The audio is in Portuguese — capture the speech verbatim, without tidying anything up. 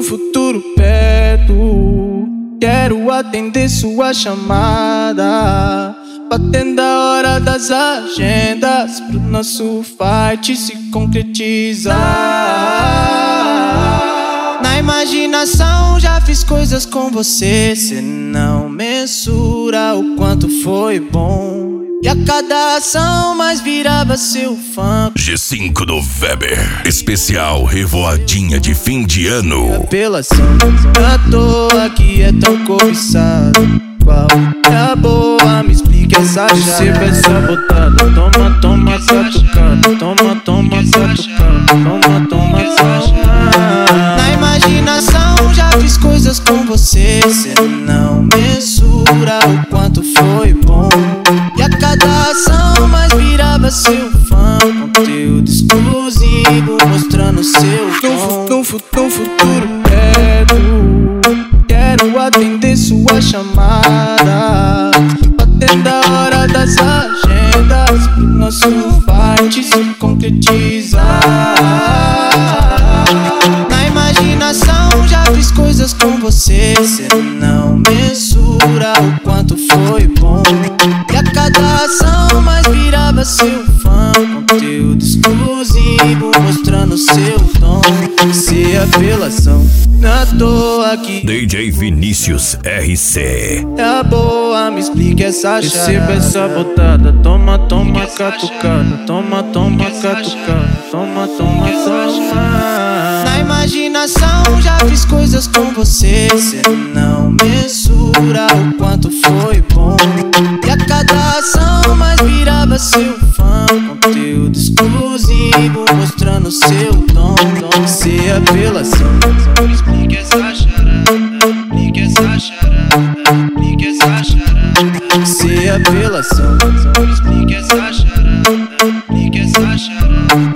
futuro perto, quero atender sua chamada, batendo a hora das agendas pro nosso fight se concretizar. Na imaginação já fiz coisas com você, cê não mensura o quanto foi bom. E a cada ação mais virava seu fã. G cinco do Weber, especial revoadinha de fim de ano. Apelação, à toa que é tão cobiçado. Qual é a boa? Me explica essa charada. Receba essa botada, toma, toma, catucada. Toma, toma, catucada. Toma, toma, toma. Na imaginação já fiz coisas com você, cê não mensura o quanto foi bom. E a cada ação mais virava seu fã. Conteúdo exclusivo mostrando seu tom. Num futuro perto, quero atender sua chamada, batendo a hora das agendas pro nosso fight se concretizar. Na imaginação já fiz coisas com você, cê não mensura o quanto foi bom. E a cada ação mais virava seu fã. Conteúdo exclusivo mostrando seu tom. Se apelação, na toa que D J Vinícius R C. é a boa, me explica essa charada. Receba essa botada, toma, toma, catucada. Toma, toma, catucada. Toma, toma, toma. Na imaginação já fiz coisas com você, cê não mensura o quanto foi bom. E a cada ação mais virava seu fã. Conteúdo exclusivo mostrando seu tom. Se apelação, me explica essa charada. Explica essa charada. Explica essa charada. Se apelação, me explica essa charada. Explica essa charada.